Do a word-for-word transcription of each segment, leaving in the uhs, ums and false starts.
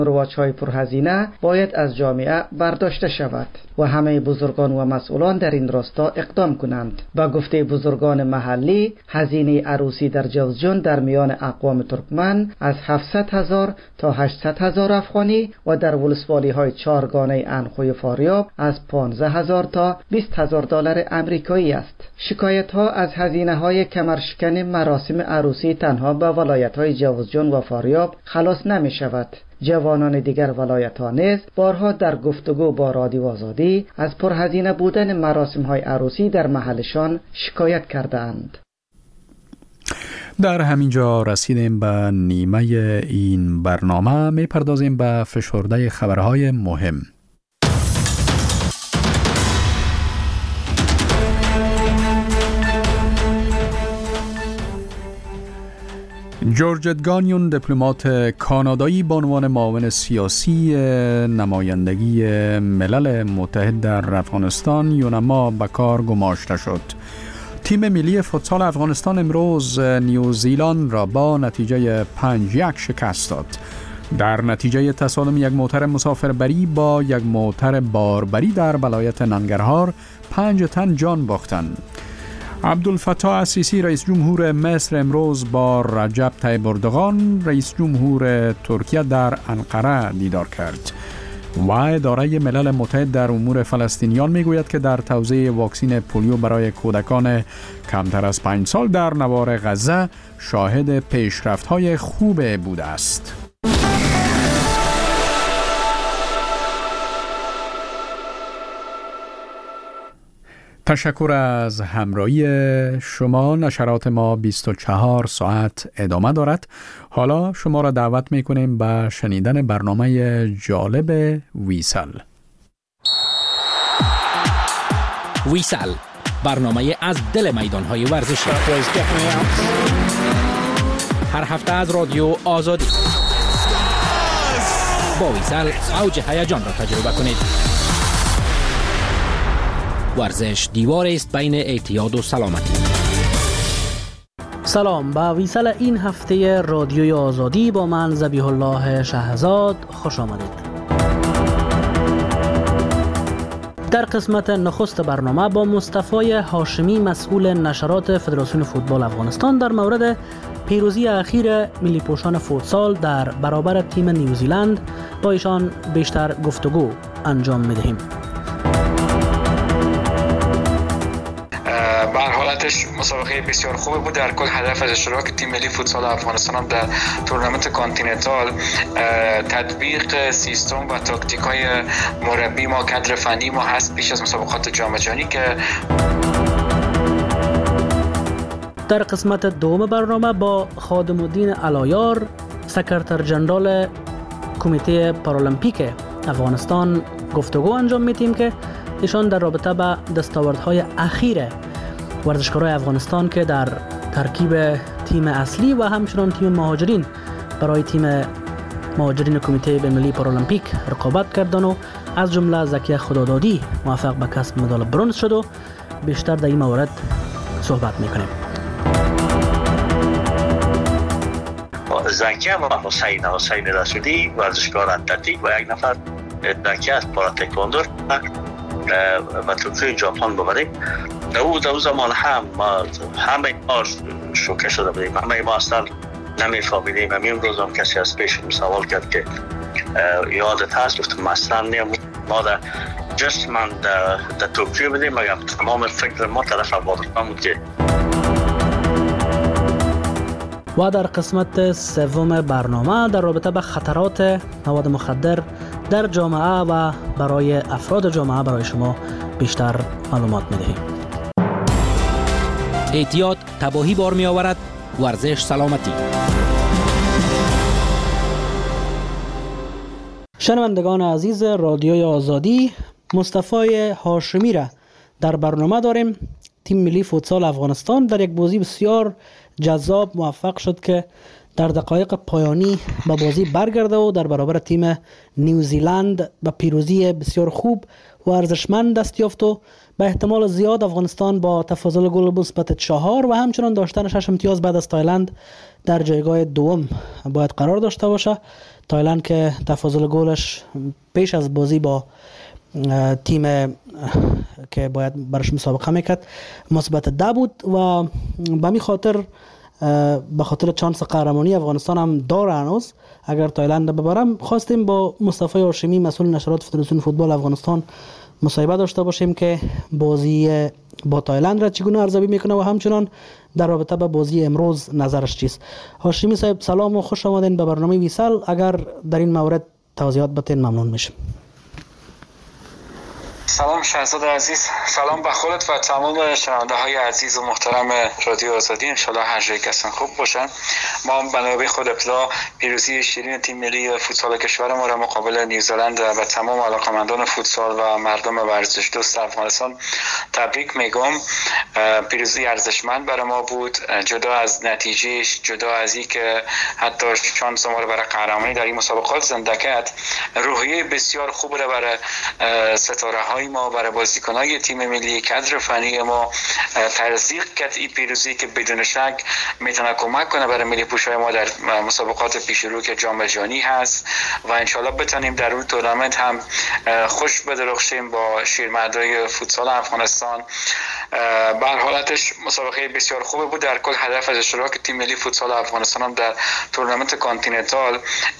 رواج‌های پرهزینه باید از جامعه برداشته شود و همه بزرگان و مسئولان در این راستا اقدام کنند. با گفته بزرگان محلی، هزینه عروسی در جوزجان در میان اقوام ترکمن از هفتصد هزار تا هشتصد هزار افغانی و در ولسوالی‌های چهارگانه انخوی فاریاب از پانزده هزار تا بیست هزار دلار آمریکایی است. شکایت‌ها از هزینه‌های کمرشکن مراسم عروسی تنها به ولایت‌های جوزجان و فاریاب خلاص نمی‌شود. جوانان دیگر ولایت‌ها نیز بارها در گفتگو با رادیو آزادی از پرهزینه بودن مراسم‌های عروسی در محلشان شکایت کردند. در همین جا رسیدیم به نیمه این برنامه. می‌پردازیم به فشرده خبرهای مهم. جورجت گانیون، دیپلمات کانادایی به عنوان معاون سیاسی نمایندگی ملل متحد در افغانستان یونما به کار گماشته شد. تیم ملی فوتسال افغانستان امروز نیوزیلند را با نتیجه پنج یک شکست داد. در نتیجه تصادم یک موتر مسافربری با یک موتر باربری در ولایت ننگرهار پنج تن جان باختند. عبدالفتاح السیسی رئیس جمهور مصر امروز با رجب طیب اردوغان رئیس جمهور ترکیه در انقره دیدار کرد. و اداره ملل متحد در امور فلسطینیان میگوید که در توزیع واکسن پولیو برای کودکان کمتر از پنج سال در نوار غزه شاهد پیشرفت‌های خوب بوده است. تشکر از همراهی شما. نشرات ما بیست و چهار ساعت ادامه دارد. حالا شما را دعوت میکنیم به شنیدن برنامه جالب ویسل. ویسل، برنامه از دل میدانهای ورزشی. هر هفته از رادیو آزادی. با ویسل اوج هیجان را تجربه کنید. ورزش دیوار است بین اعتیاد و سلامتی. سلام، به ویسل این هفته رادیوی آزادی با من ذبیح الله شهزاد خوش آمدید. در قسمت نخست برنامه با مصطفی هاشمی مسئول نشرات فدراسیون فوتبال افغانستان در مورد پیروزی اخیر ملی پوشان فوتسال در برابر تیم نیوزیلند با ایشان بیشتر گفتگو انجام می‌دهیم. به هر حالتش مسابقه بسیار خوبی بود. در کل هدف از اشتراک تیم ملی فوتسال افغانستان هم در تورنمنت کانتیننتال تطبیق سیستم و تاکتیک‌های مربی ما، کادر فنی ما هست پیش از مسابقات جام جهانی. که در قسمت دوم برنامه با خادم الدین علایار سکرتر جنرال کمیته پارالمپیک افغانستان گفتگو انجام میدیم که ایشان در رابطه با دستاوردهای اخیر ورزشکارای افغانستان که در ترکیب تیم اصلی و همچنان تیم مهاجرین برای تیم مهاجرین کمیته بین‌المللی پارالمپیک رقابت کردن و از جمله زکی خدادادی موفق به کسب مدال برنز شد و بیشتر در این مورد صحبت میکنیم. زکی و حسین حسین رسولی ورزشکار اتلتیک و یک نفر زکی از پارا تکواندو و توکیو ژاپن ببریم. در اون زمان هم ما همه ما شوکه شده بودیم، همه ما اصلا نمیفهمیدیم. همین روز هم کسی از پیش سوال کرد که یادت هست؟ گفتم اصلا نیم. ما در جست من در توکیو بودیم مگم تمام فکر ما طرف افغانستان بود. که و در قسمت سوم برنامه در رابطه با خطرات مواد مخدر در جامعه و برای افراد جامعه برای شما بیشتر معلومات می‌دهیم. اعتیاد تباهی بار می آورد، ورزش سلامتی. شنوندگان عزیز رادیوی آزادی، مصطفی هاشمی را در برنامه داریم. تیم ملی فوتسال افغانستان در یک بازی بسیار جذاب موفق شد که در دقایق پایانی با بازی برگرده و در برابر تیم نیوزیلند با پیروزی بسیار خوب و ارزشمند دست یافت و به احتمال زیاد افغانستان با تفاضل گل مثبت چهار و همچنان داشتن شش امتیاز بعد از تایلند در جایگاه دوم باید قرار داشته باشه. تایلند که تفاضل گلش پیش از بازی با تیم که باید برش مسابقه میکرد مثبت ده بود و به می خاطر به خاطر چانس قهرمانی افغانستان هم داره هنوز. اگر تایلند ببرم خواستیم با مصطفی هاشمی مسئول نشرات فدراسیون فوتبال افغانستان مصاحبه داشته باشیم که بازی با تایلند را چگونه ارزیابی میکنه و همچنان در رابطه با بازی امروز نظرش چیست. هاشمی صاحب سلام و خوش آمدین به برنامه ویسل. اگر در این مورد توضیحات بتین ممنون میشم. سلام شهزاد عزیز، سلام به خودت و تمام شنونده های عزیز و محترم رادیو آزادی. انشالله هر جای کسان خوب باشن. ما به نوبه خود ابتدا پیروزی شیرین تیم ملی فوتسال کشور ما را مقابل نیوزلند و تمام علاقمندان فوتسال و مردم ورزش دوست افغانستان تبریک میگم. پیروزی ارزشمند برای ما بود، جدا از نتیجهش، جدا از اینکه حتی شانس ما را برای قهرمانی در این مسابقات زنده کرد، روحیه بسیار خوب را برای ستاره های ما، برای بازیکن‌های تیم ملی، کادر فنی ما تزریق کرد. این پیروزی که بدون شک میتونه کمک کنه برای ملی پوشای ما در مسابقات پیش رو که جام جهانی هست و انشالله بتونیم در اون تورنمنت هم خوش بدرخشیم با شیرمردای فوتسال افغانستان. به هر حالتش مسابقه بسیار خوبه بود. در کل هدف از اشتراک تیم ملی فوتسال افغانستان هم در تورنمنت کانتیننتال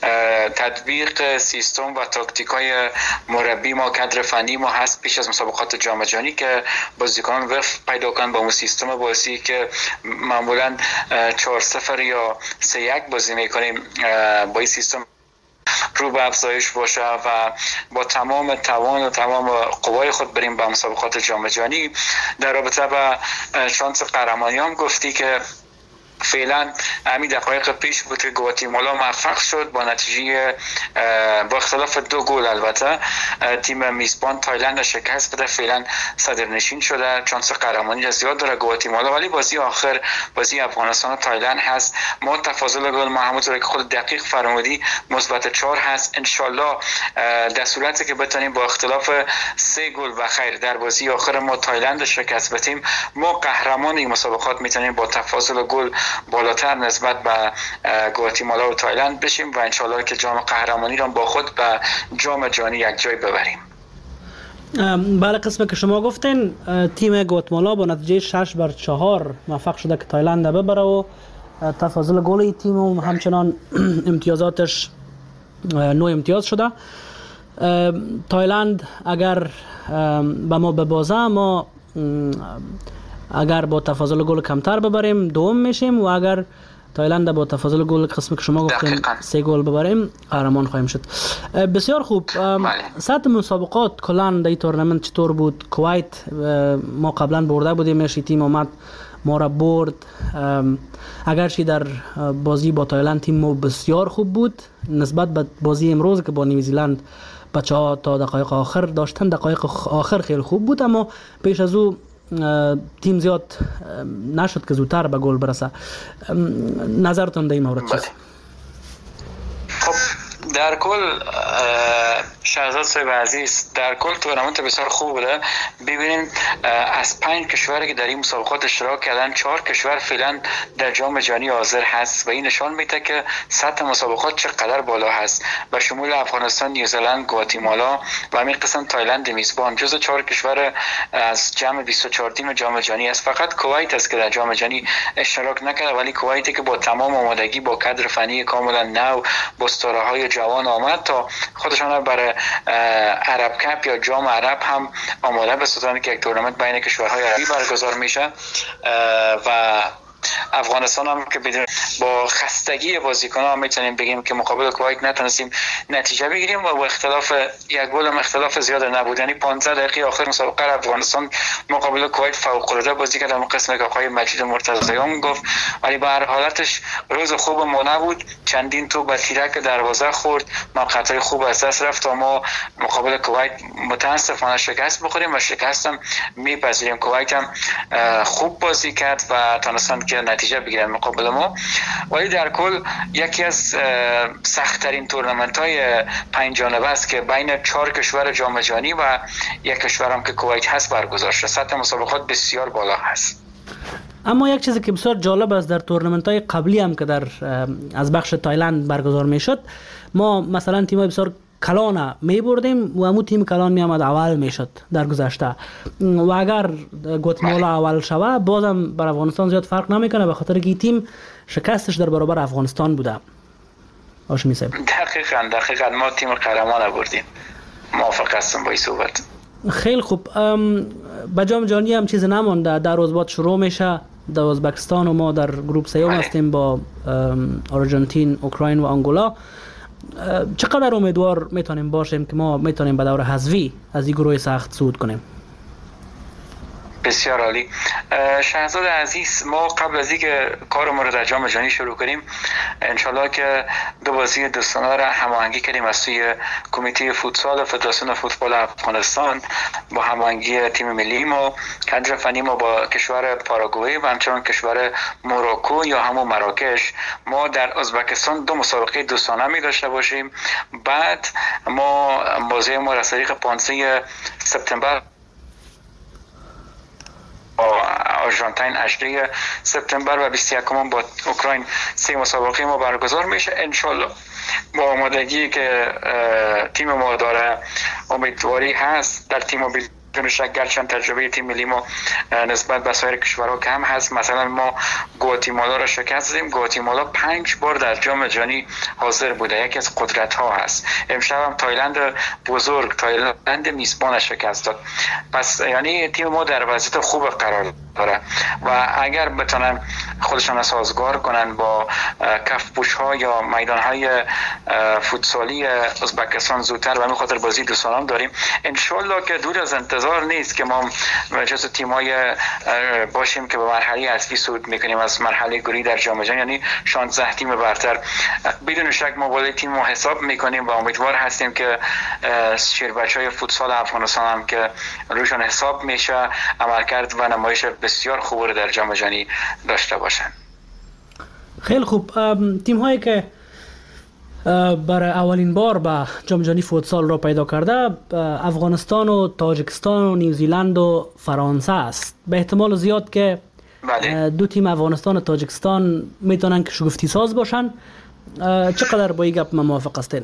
تطبیق سیستم و تاکتیک‌های مربی ما، کادر فنی ما هست پیش از مسابقات جام جهانی که بازیکنان وقت پیدا کنن با اون سیستم بازی که معمولا چهار صفر یا سه یک بازی میکنیم. با این سیستم رو به افزایش باشه و با تمام توان و تمام قوای خود بریم به مسابقات جام جهانی. در رابطه با شانس قهرمانی هم گفتی که فعلا همین دقایق پیش بود که گواتیمالا موفق شد با نتیجه با اختلاف دو گل البته تیم میزبان تایلند شکست بده. فعلا صدرنشین شده، شانس قهرمانی زیاد داره گواتیمالا، ولی بازی آخر بازی افغانستان و تایلند هست. ما تفاضل گل محمود که خود دقیق فرمودی مثبت چهار هست. انشالله در صورتی که بتونیم با اختلاف سه گل و خیر در بازی آخر ما تایلند شکست بدیم، ما قهرمان این مسابقات میتونیم با تفاضل گل بالاتر نسبت به گواتیمالا و تایلند بشیم و انشالله که جام قهرمانی را با خود به جام جهانی یک جای ببریم. بله، قسمه که شما گفتین تیم گواتیمالا با نتیجه شش بر چهار موفق شده که تایلند ببره و تفاضل گل تیم و همچنان امتیازاتش نو امتیاز شده. تایلند اگر به ما ببازه، ما اگر با تفاضل گل کمتر ببریم دوم میشیم و اگر تایلند با تفاضل گل قسمی که شما گفتیم سه گل ببریم قهرمان خواهیم شد. بسیار خوب. سطح مسابقات کلا در این تورنمنت چطور بود؟ کویت ما قبلا برده بودیم، تیم اومد ما را برد. اگرچه در بازی با تایلند تیم ما بسیار خوب بود نسبت به بازی امروز که با نیوزیلند بچه‌ها تا دقایق آخر داشتن، دقایق آخر خیلی خوب بود اما پیش از او تیم زیاد نشد که زودتر به گل برسه. نظرتون در این مورد چیست؟ خب در کل شهزاد صاحب عزیز، در کل تورنمنت بسیار خوب بوده. ببینید از پنج کشوری که در این مسابقات اشتراک کردن، چهار کشور فعلا در جام جهانی حاضر هست و این نشان میده که سطح مسابقات چقدر بالا هست. به شمول افغانستان، نیوزلند، گواتیمالا و همین قسم تایلند میزبان جزو چهار کشور از جمع بیست و چهار تیم جام جهانی است. فقط کویت است که در جام جهانی اشتراک نکرده، ولی کویتی که با تمام آمادگی، با کادر فنی کاملا نو، با ستاره‌های جوان آمد تا خودشان برای عرب کپ یا جام عرب هم آماده بسازند که یک تورنمنت بین کشورهای عربی برگزار میشه و افغانستان هم که بدون با خستگی بازیکن‌ها میتونیم بگیم که مقابل کویت نتونستیم نتیجه بگیریم و با اختلاف یک گل هم اختلاف زیاد نبود. یعنی پانزده دقیقه آخر مسابقه افغانستان مقابل کویت فوق‌العاده بازی کرد. اون قسمی که آقای مجید مرتضیان گفت، ولی به هر حالتش روز خوب ما نبود. چندین تو به تیرک دروازه خورد، موقعیت‌های خوب از دست رفت و ما مقابل کویت متاسفانه شکست بخوریم و شکست هم میپذیریم. کویت هم خوب بازی کرد و تونستن که نتیجه بگیرن مقابل ما، ولی در کل یکی از سخت‌ترین تورنمنت‌های پنج جانبه است که بین چهار کشور جام جهانی و یک کشور هم که کویت هست برگزار شده. سطح مسابقات بسیار بالا هست. اما یک چیزی که بسیار جالب است در تورنمنت‌های قبلی هم که در از بخش تایلند برگزار میشد، ما مثلا تیم‌های بسیار کلان می بردیم و همون تیم کلان می آمد اول میشد در گذشته، و اگر گواتمالا اول شوه بازم بر افغانستان زیاد فرق نمیکنه، به خاطر که تیم شکستش در برابر افغانستان بوده. هاشمی صاحب دقیقاً دقیقاً ما تیم قهرمان آوردیم. موافق هستم با این صحبت. خیلی خوب. به جام جهانی هم چیز نمانده، در روز بعد شروع میشه در ازبکستان و ما در گروه سیوم هستیم با آرژانتین، اوکراین و آنگولا. چقدر امیدوار میتونیم باشیم که ما میتونیم به دور حذفی از این گروه سخت صعود کنیم؟ بسیار عالی. شهزاد عزیز، ما قبل از اینکه کارمون رو در جام جهانی شروع کنیم انشالله که دو بازی دوستانه را هماهنگی کردیم از سوی کمیته فوتسال فدراسیون فوتبال افغانستان با هماهنگی تیم ملی ما کادر فنی ما با کشور پاراگوئه و همچنین کشور موراکو یا همون مراکش ما در ازبکستان دو مسابقه دوستانه می داشته باشیم. بعد ما بازی ما از طریق پانزده سپتامبر آرژانتین هجده سپتامبر و بیست و یکم با اوکراین سه مسابقه ما برگزار میشه. انشالله با آمادگی که تیم ما داره امیدواری هست در تیم ما بدون شک، گرچند تجربه تیم ملی ما نسبت به سایر کشورها کم هست. مثلا ما گواتیمالا را شکست دادیم. گواتیمالا پنج بار در جام جهانی حاضر بوده، یکی از قدرت ها هست. امشب هم تایلند بزرگ، تایلند میزبان شکست داد. پس یعنی تیم ما در وضعیت خوب قرار داره و اگر بتونن خودشان سازگار کنن با کف پوش ها یا میدان های فوتسالی ازبکستان زودتر و همین خاطر بازی دوستانه داریم، انشالله که دور از انتظار نیست که ما جزو تیمای باشیم که به مرحله اصلی صعود میکنیم از مرحله گروهی در جام جهانی، یعنی شانزده تیم برتر. بدون شک ما بالای تیم ما حساب میکنیم و امیدوار هستیم که شیربچهای فوتسال افغانستان هم که روشان حساب میشه عملکرد و نمایش بسیار خوب رو در جام جهانی داشته باشن. خیلی خوب. تیم هایی که برای اولین بار به جام جهانی فوتسال را پیدا کرده افغانستان و تاجیکستان و نیوزیلند و فرانسه است. به احتمال زیاد که بله. دو تیم افغانستان و تاجیکستان میتونن که شگفتی ساز باشن. چقدر با این گپ موافق هستین؟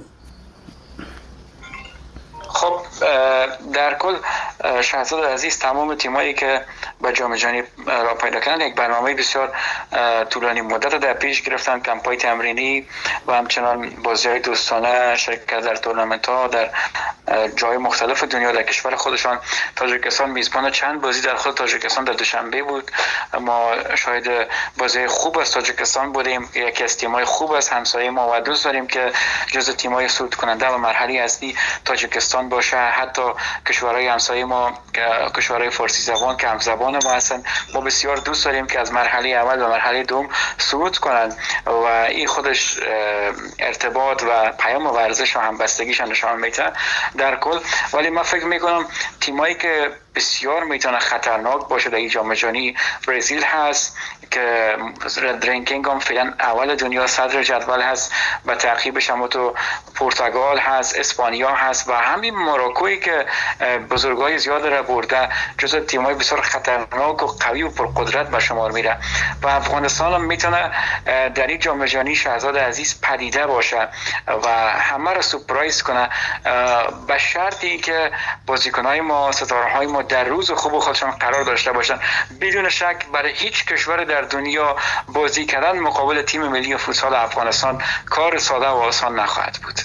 خب در کل شهزاد عزیز، تمام تیمایی که به جام جهانی را پیدا کردن یک برنامه بسیار طولانی مدت در پیش گرفتن، کمپای تمرینی و همچنان بازی‌های دوستانه، شرکت در تورنمنت‌ها در جای مختلف دنیا در کشور خودشان. تاجیکستان میزبان چند بازی در خود تاجیکستان در دوشنبه بود. ما شاهد بازی خوب از تاجیکستان بودیم. یکی از تیم‌های خوب از همسایه ما و دوست داریم که جزو تیم‌های صعود کننده و مرحله اصلی تاجیکستان باشه. حتی کشورهای همسایه ما، کشورهای فارسی زبان که همزبان ما هستن، ما بسیار دوست داریم که از مرحله اول و مرحله دوم صعود کنند و این خودش ارتباط و پیام ورزش و همبستگیش نشان میده در کل. ولی من فکر میکنم تیمایی که بسیار میتونه خطرناک باشه در این جام جهانی، برزیل هست که رنکینگ هم فعلا اول دنیا، صدر جدول هست، و تعقیبش هم تو پرتغال هست، اسپانیا هست و همین مراکویی که بزرگای زیاد را برده، جزو تیمای بسیار خطرناک و قوی و پرقدرت به شمار میره. و افغانستان هم میتونه در این جام جهانی شهزاد عزیز پدیده باشه و همه را سورپرایز کنه، به شرطی که بازیکنای ما، ستاره‌های ما در روز خوب خودشان قرار داشته باشن. بدون شک برای هیچ کشور در دنیا بازی کردن مقابل تیم ملی فوتسال افغانستان کار ساده و آسان نخواهد بود.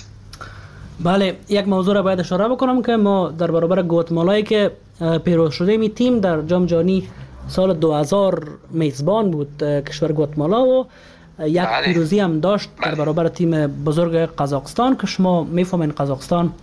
بله، یک موضوع را باید اشاره بکنم که ما در برابر گواتمالایی که پیروز شده می تیم در جام جهانی سال دو هزار میزبان بود کشور گواتمالا و یک بله. پیروزی هم داشت بله. در برابر تیم بزرگ قزاقستان که شما میفهمین قزاقستان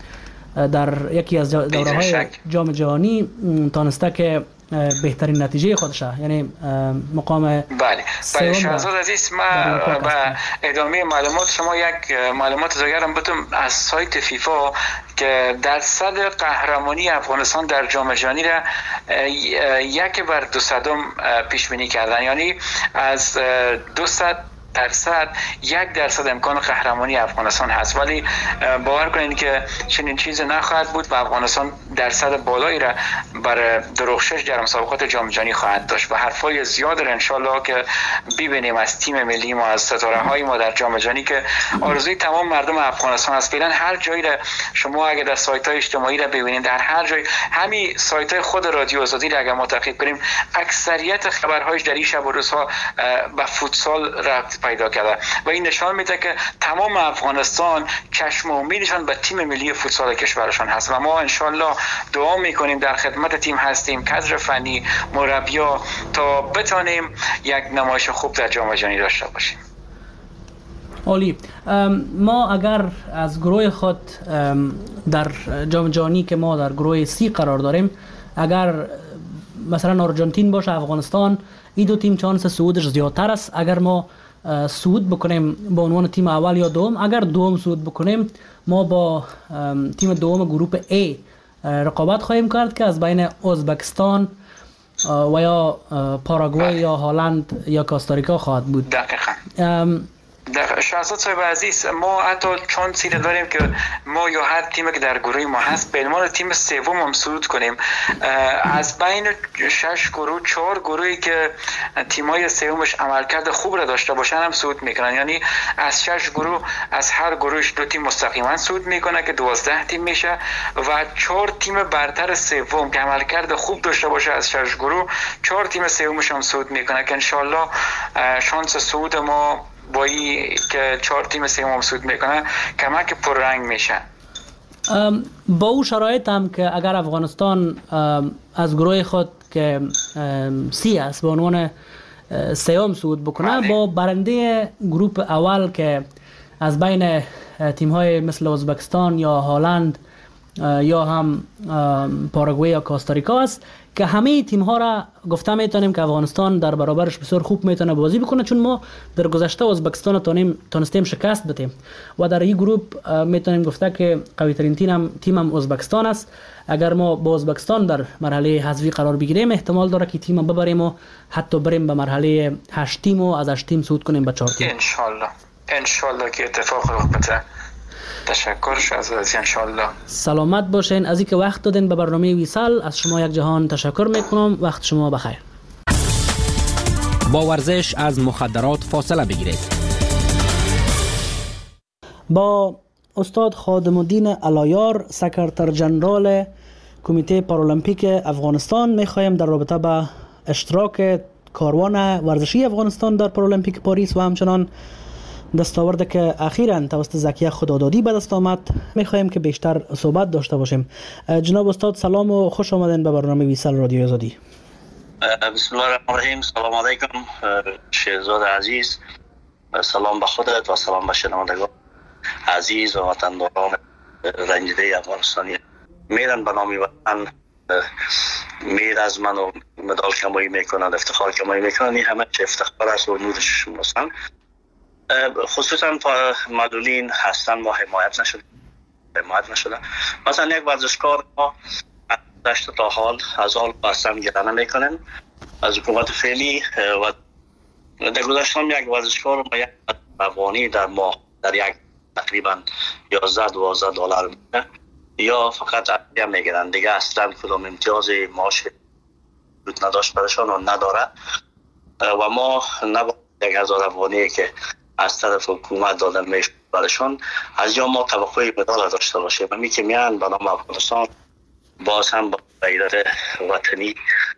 در یکی از دوره‌های جام جهانی تانسته که بهترین نتیجه خودشه، یعنی مقام بله بله. شهزاد عزیز، ما و ادامه معلومات شما یک معلومات دیگرم بتونم از سایت فیفا که درصد قهرمانی افغانستان در جام جهانی را یک بر دوصدم پیش بینی کردن، یعنی از دوصد درصد یک درصد امکان قهرمانی افغانستان هست، ولی باور کنید که چنین چیزی نخواهد بود و افغانستان درصد بالایی را برای درخشش در مسابقات جام جهانی خواهد داشت و حرفای زیاد را ان شاء الله که ببینیم از تیم ملی ما، از ستاره های ما در جام جهانی که آرزوی تمام مردم افغانستان است. فعلا هر جایی را شما اگر در سایت های اجتماعی را ببینید، در هر جای، همین سایت های خود رادیو آزادی را اگر ما تعقیب کنیم، اکثریت خبرهایش در این شب و روزها به فوتسال ربط پیدا کرده و این نشان میده که تمام افغانستان چشم و امیدشان به تیم ملی فوتسال کشورشان هست و ما انشالله دعا میکنیم، در خدمت تیم هستیم، کادر فنی، مربیا، تا بتانیم یک نمایش خوب در جام جهانی داشته باشیم. عالی. ما اگر از گروه خود در جام جهانی که ما در گروه سی قرار داریم، اگر مثلا آرژانتین باشه، افغانستان، این دو تیم چانس صعودش زیادتر است. اگر ما صعود بکنیم با عنوان تیم اول یا دوم، اگر دوم صعود بکنیم ما با تیم دوم گروه A رقابت خواهیم کرد که از بین ازبکستان و یا پاراگوئه یا هلند یا کاستاریکا خواهد بود. دقیقاً. در شهزاد صاحب عزیز، ما حتی چون سیده داریم که ما یا هر تیمی که در گروه ما هست به عنوان تیم سوم هم صعود کنیم. از بین شش گروه چهار گروهی که تیمای سومش عملکرد خوب را داشته باشن هم صعود میکنن، یعنی از شش گروه از هر گروهش دو تیم مستقیما صعود میکنه که دوازده تیم میشه و چهار تیم برتر سوم که عملکرد خوب داشته باشه از شش گروه، چهار تیم سومش هم صعود میکنه که انشالله شانس صعود ما با این که چهار تیم سوم صعود میکنه کمک پررنگ میشه. با او شرایط هم که اگر افغانستان از گروه خود که سی است به عنوان سوم صعود بکنه، با برنده گروه اول که از بین تیم های مثل ازبکستان یا هلند یا هم پاراگوئه یا کاستاریکا است که همه تیم ها را گفته میتونیم که افغانستان در برابرش بسیار خوب میتونه بازی بکنه، چون ما در گذشته ازبکستان تونیم تونستیم شکست بدیم و در این گروه میتونیم گفته که قوی ترین تیم تیم هم ازبکستان است. اگر ما با ازبکستان در مرحله حذفی قرار بگیریم احتمال داره که تیم ببریم و حتی بریم به مرحله هشت تیم و از هشت تیم صعود کنیم به چهار تیم. ان شاء الله ان شاء الله که اتفاق رخ بده. تشکر شهزاد ان شاء الله. سلامت باشین. از اینکه وقت دادین به برنامه ویسال از شما یک جهان تشکر میکنم. وقت شما بخیر. با ورزش از مخدرات فاصله بگیرید. با استاد خادم الدین علایار، سکرتر جنرال کمیته پارالمپیک افغانستان، میخوایم در رابطه با اشتراک کاروان ورزشی افغانستان در پارالمپیک پاریس و همچنان دستاورد که اخیراً توسط زکیه خدادادی به دست آمد میخوایم که بیشتر صحبت داشته باشیم. جناب استاد سلام و خوش آمدین به برنامه ویسال رادیو آزادی. بسم الله الرحمن الرحیم. سلام علیکم شهزاد عزیز، سلام به خودت و سلام به شنوندگان عزیز و وطنداران رنجیده افغانستانی. میرن به نام وطن میر از من و مدال کمایی میکنند، افتخار کمایی میکنند، این همه چه افتخار است و نورش شماستن. خصوصا معلولین هستن ما حمایت نشده حمایت نشده مثلا یک ورزشکار ما داشته تا حال از حال بستن گرانه میکنن از حکومت فعلی و در گذشته یک ورزشکار ما یک افغانی در ماه در یک تقریبا یازده دوازده دلار میده یا فقط عدیه میگیرن دیگه، اصلا کدام امتیاز معاش نداشت برشان و نداره و ما نباید یک هزار افغانی که از طرف حکومت دادن میشه برشان از جا ما توقعی مدال داشته باشه و می که میان به نام افغانستان باز هم با غیرت وطنی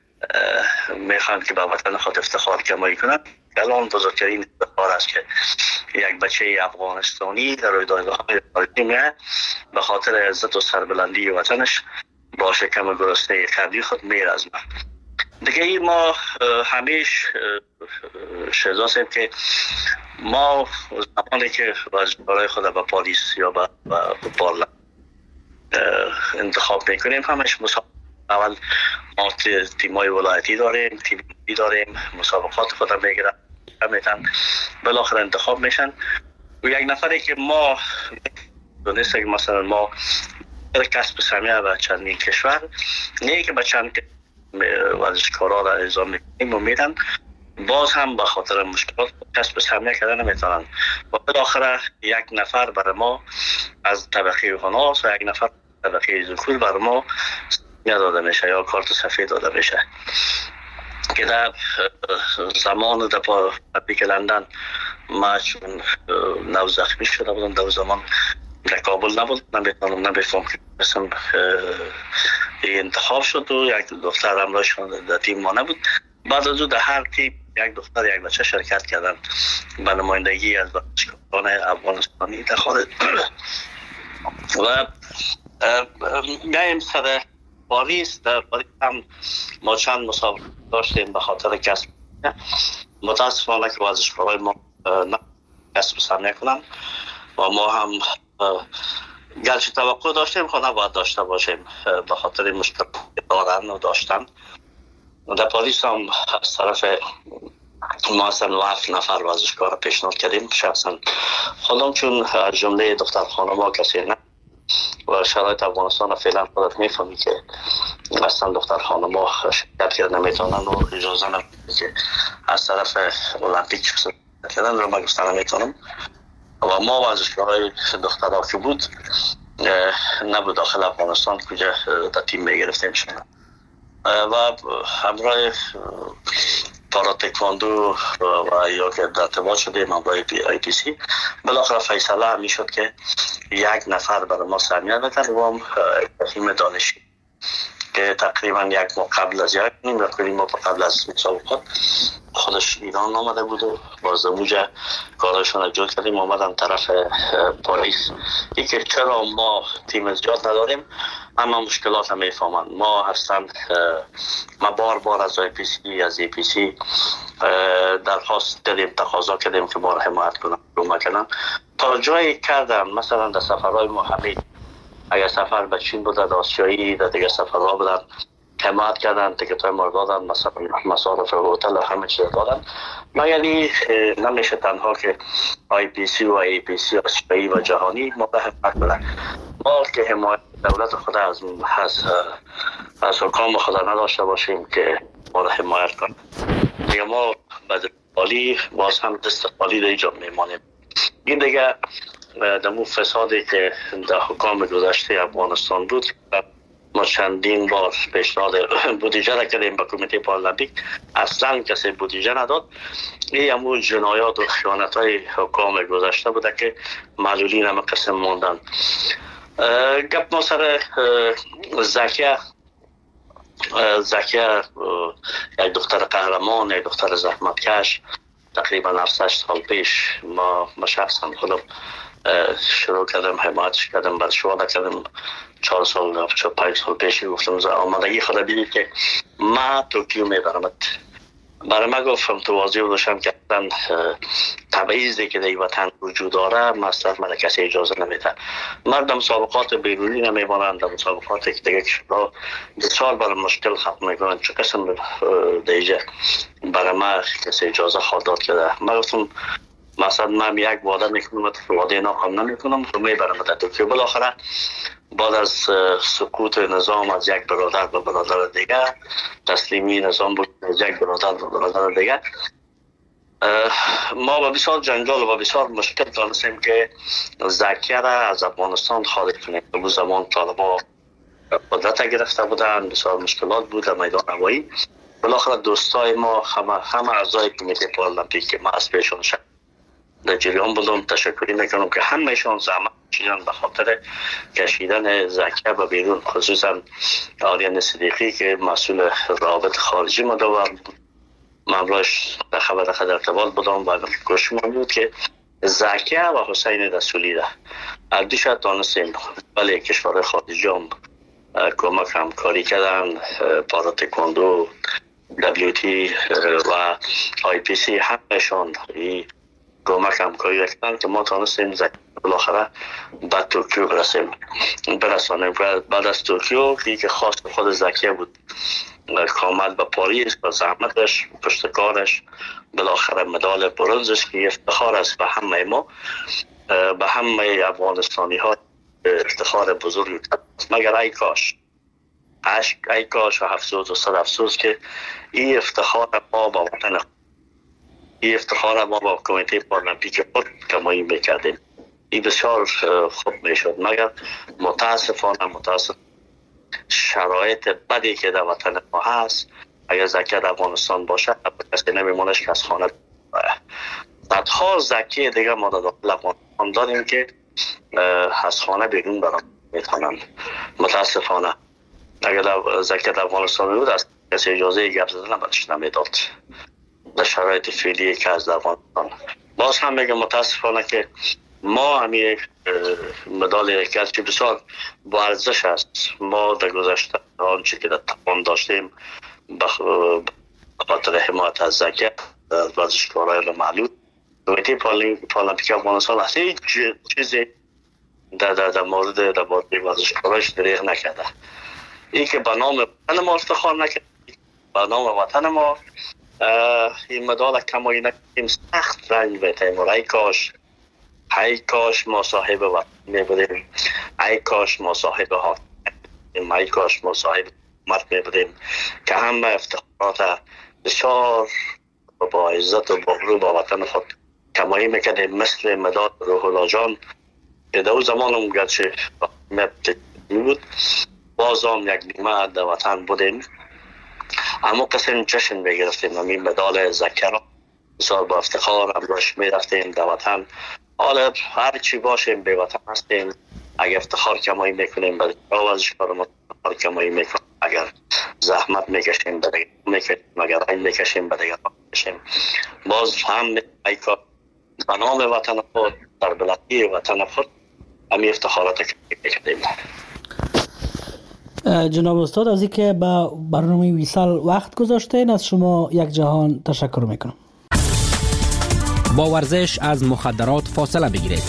میخوان که به وطن خود افتخار کمایی کنند. الان بزرگترین افتخار است که یک بچه افغانستانی در رویدادهای خارجی میاد به خاطر عزت و سربلندی وطنش با شکم گرسنه خردی خود میرزمه. دیگه ای ما همیش شهزاد صاحب که ما زمانی که ورزشکارای خود به پاریس یا به پارلمان انتخاب میکنیم همش مسابقات اول ما تیمای ولایتی داریم، تیمی داریم، مسابقات خود میگیرن میتن بالاخره انتخاب میشن و یک نفری که ما دونسته که مثلا ما کسب سمیه و چندین کشور نه که به چند ورزشکارا را اعزام میکنیم و میدن باز هم به خاطر مشکلات کسب سهمیه کردن نمیتونن و بالاخره یک نفر برای ما از طبقه هناس و یک نفر طبقه ذکور برای ما سهمیه داده میشه یا کارت سفید داده میشه که در زمان در پارالمپیک لندن ما چون نو زخمی شده بودم در زمان در کابل نبود نمیتونم نمیفهم که مثلا انتخاب شد و یک دختر همراهشون در تیم ما نبود. بعد از او در هر تیم یک دختر یک بچه شرکت کردن به نمایندگی از ورزشکاران افغانستانی در خارج و میایم سر پاریس. در پاریس هم ما چند مسابقه داشتیم به خاطر کسب متاسفانه که ورزشکارای ما نه کسب سهمیه کنن و ما هم گرچه توقع داشتیم خود نباید داشته باشیم به خاطر مشکل دارن و داشتن. در پاریس هم از طرف ما اصلا هفت نفر ورزشکار پیشنهاد کردیم شخصا خودم چون از جمله دختر خانم‌ها کسی نه و شرایط افغانستان فعلا خودت میفهمی که اصلا دختر خانم‌ها شرکت کرد نمیتونن و اجازه نمیده که از طرف المپیک شرکت کردن رو من گفتن نمیتونم و ما ورزشکارای دخترها که بود نبود داخل افغانستان کجا در تیم میگرفتیم شدن و همراه پارا تکواندو و یا که در ارتباط شدیم همراه آی پی سی بالاخره فیصله همی شد که یک نفر برای ما سهمیه بدن و هم تیم دانشی که تقریبا یک ماه قبل از یک نیم رکنیم ما قبل از مسابقات خودش ایران آمده بود و باز موجه کارشون رو جل کردیم آمدن طرف پاریس. ای که چرا ما تیم زیاد نداریم اما مشکلات هم میفهمن ما هستن. ما بار بار از آی پی سی از ای پی سی درخواست دادیم تقاضا کردیم که ما را حمایت کنن رو کنن تا جایی کردن مثلا در سفرهای محمد اگر سفر به چین بود در آسیایی در دیگه سفرها بودن حمایت کردن تکت های مورد دادن مثلا مصارف هتل و همه چیز دادن. ما یعنی نمیشه تنها که آی پی سی و ای پی سی آسیایی و جهانی ما به حمایت بدن ما که حمایت دولت خود از از از حکام خود نداشته باشیم که ما را حمایت کنن دیگه ما بعد خالی باز هم دست خالی در اینجا میمانیم. این دیگه دمو فسادی که در حکام گذشته افغانستان بود ما چندین بار پیشنهاد بودجه را کردیم به کمیته پارالمپیک اصلا کسی بودجه نداد. این همون جنایات و خیانت های حکام گذشته بوده که معلولین هم قسم موندن. گپ ما سر زکیه زکیه یک دختر قهرمان یک دختر زحمتکش تقریبا هفت سال پیش ما ما شخصا خودم شروع کردم حمایتش کردم بعد شواده کردم چهار سال چهار پنج سال پیش گفتم آمادگی خدا بیدید که ما توکیو میبرمت برای ما گفتم تو واضح بودشم که تبعیضی که در وطن وجود داره مصرف من کسی اجازه نمیده. مردم مسابقات بیرونی نمیبانند در مسابقات که دیگه کشورها بسیار برای مشکل خلق میکنند چه قسم دیگه برای ما کسی اجازه خواهد داد کرده. من گفتم مثلا من یک وعده میکنم وعده ناکام نمیکنم تو میبرم در توکیو. بالاخره بعد از سقوط نظام از یک برادر به برادر دیگه تسلیمی نظام بود از یک برادر به برادر دیگه ما با بسیار جنجال و بسیار مشکل دانستیم که زکیه را از افغانستان خارج کنیم. به زمان طالبا قدرت گرفته بودن بسیار مشکلات بود در میدان هوایی. بالاخره دوستای ما همه همه اعضای کمیته پارالمپیک که ما از پیشون شد در جریان بودم تشکری میکنم که همهشان زحمت کشیدن به خاطر کشیدن زکیه به بیرون خصوصا آریان صدیقی که مسئول روابط خارجی مدور بود. من راش در خبر در ارتباط بودم و گوش من بود که زکیه و حسین رسولی ده اردی شد دانستیم ولی کشور خارجی هم کمک همکاری کردن پارا تکواندو دبلیو تی و آی پی سی همهشان کمک همکاری کردن که ما تانستیم زکیه بالاخره بعد توکیو برسیم برسانیم. بعد از توکیو که خاص خود زکیه بود کامل به پاریس و زحمتش پشتکارش بالاخره مدال برنزش که افتخار است به همه ما به همه افغانستانی ها افتخار بزرگی مگر ای کاش عشق ای کاش و افسوس و صد افسوس که این افتخار ما با وطن این افتخار ما با کمیته پارالمپیک خود کمایی میکردیم. این بسیار خوب میشد، مگر متاسفانه متاسف شرایط بدی که در وطن ما هست، اگر زکیه در افغانستان باشه کسی نمیمونش که از خانه صدها زکیه دیگه ما در داخل افغانستان داریم که از خانه بیرون برام میتونن. متاسفانه اگر زکیه در افغانستان بود از کسی اجازه گپ زدن برش نمیداد در شرایط فعلی که از افغانستان. باز هم میگم متاسفانه که ما همی مدال که بسیار با ارزش است. ما در گذشته آنچه که در توان داشتیم به خاطر حمایت از زکیه از ورزشکارای معلول، کمیته پارالمپیک افغانستان از هیچ چیزی در در مورد در مورد ورزشکارایش دریغ نکرده. این که به نام وطن ما افتخار نکرد، به نام وطن ما این مدال کمایی نکردیم، سخت رنج بیتیم. ای کاش ای کاش ما صاحب وطن می بودیم، ای کاش ما صاحب حاکم بودیم، ای کاش ما صاحب حکومت می بودیم که همه افتخارات بسیار با عزت و با غرور با وطن خود کمایی میکردیم. مثل مدال روح الله جان که در اون زمان هم گرچه بود باز هم یک نیمه در وطن بودیم، اما کسی جشن میگرفتیم. همین مدال زکیه را بسیار با افتخار امروش میرفتیم در وطن. حالا هر چی باشیم به وطن هستیم. اگر افتخار کمایی میکنیم برای ورزشکار ما افتخار کمایی میکنیم، اگر زحمت میکشیم برای میکشیم، اگر رنج میکشیم برای میکشیم، باز هم میکشیم به نام وطن خود در بلندی وطن خود همی افتخارات میکردیم. جناب استاد از اینکه با برنامه ویسال وقت گذاشتین از شما یک جهان تشکر میکنم. با ورزش از مخدرات فاصله بگیرید.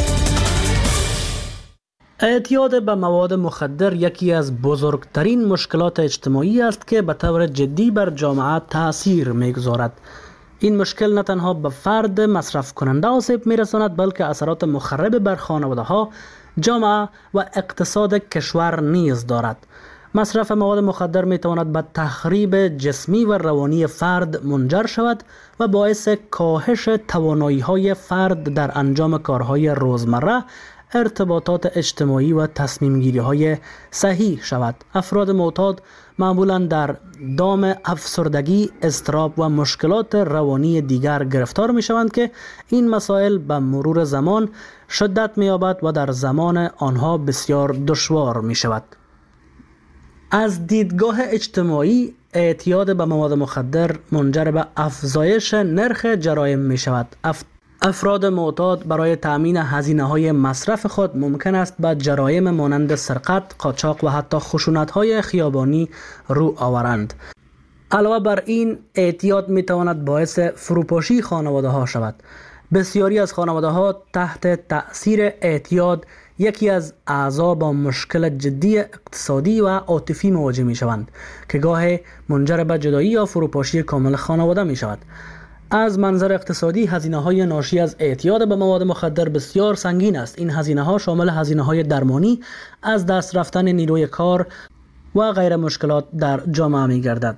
اعتیاد به مواد مخدر یکی از بزرگترین مشکلات اجتماعی است که به طور جدی بر جامعه تأثیر میگذارد. این مشکل نه تنها به فرد مصرف کننده آسیب میرساند، بلکه اثرات مخرب بر خانواده ها، جامعه و اقتصاد کشور نیز دارد. مصرف مواد مخدر می تواند به تخریب جسمی و روانی فرد منجر شود و باعث کاهش توانایی های فرد در انجام کارهای روزمره، ارتباطات اجتماعی و تصمیم گیری های صحیح شود. افراد معتاد معمولا در دام افسردگی، اضطراب و مشکلات روانی دیگر گرفتار می شوند که این مسائل به مرور زمان شدت می یابد و در زمان آنها بسیار دشوار می شود. از دیدگاه اجتماعی، اعتیاد به مواد مخدر منجر به افزایش نرخ جرایم می شود. اف... افراد معتاد برای تأمین هزینه‌های مصرف خود ممکن است به جرایم مانند سرقت، قاچاق و حتی خشونت‌های خیابانی رو آورند. علاوه بر این، اعتیاد می تواند باعث فروپاشی خانواده ها شود. بسیاری از خانواده ها تحت تأثیر اعتیاد یکی از اعضا با مشکل جدی اقتصادی و عاطفی مواجه می شوند که گاهی منجر به جدایی یا فروپاشی کامل خانواده می شود. از منظر اقتصادی، هزینه‌های ناشی از اعتیاد به مواد مخدر بسیار سنگین است. این هزینه‌ها شامل هزینه‌های درمانی، از دست رفتن نیروی کار و غیر مشکلات در جامعه می‌گردد.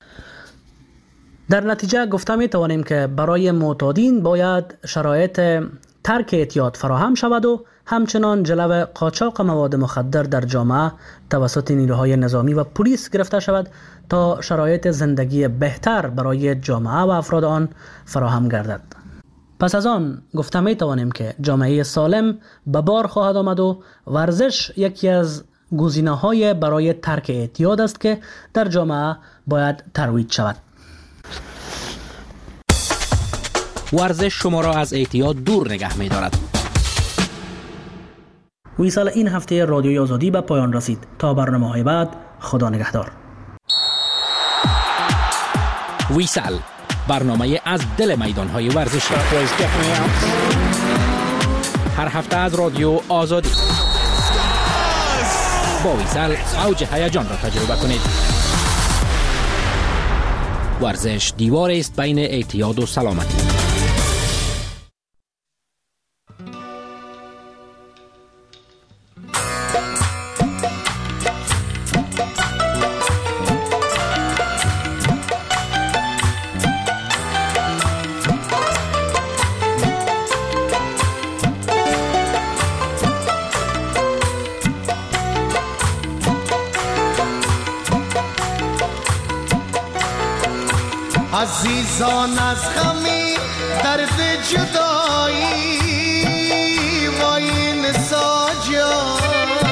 در نتیجه گفته می‌توانیم که برای معتادین باید شرایط ترک اعتیاد فراهم شود و همچنان جلو قاچاق مواد مخدر در جامعه توسط نیروهای نظامی و پلیس گرفته شود تا شرایط زندگی بهتر برای جامعه و افراد آن فراهم گردد. پس از آن گفته می توانیم که جامعه سالم به بار خواهد آمد و ورزش یکی از گزینه‌های برای ترک اعتیاد است که در جامعه باید ترویج شود. ورزش شما را از اعتیاد دور نگه می دارد. ویسال این هفته رادیوی آزادی به پایان رسید. تا برنامه‌های بعد، خدا نگهدار. ویسال، برنامه از دل میدان‌های ورزشی. هر هفته از رادیو آزادی. با ویسال اوج هیجان را تجربه کنید. ورزش دیوار است بین اعتیاد و سلامتی. عزیزان از غمی درد جدایی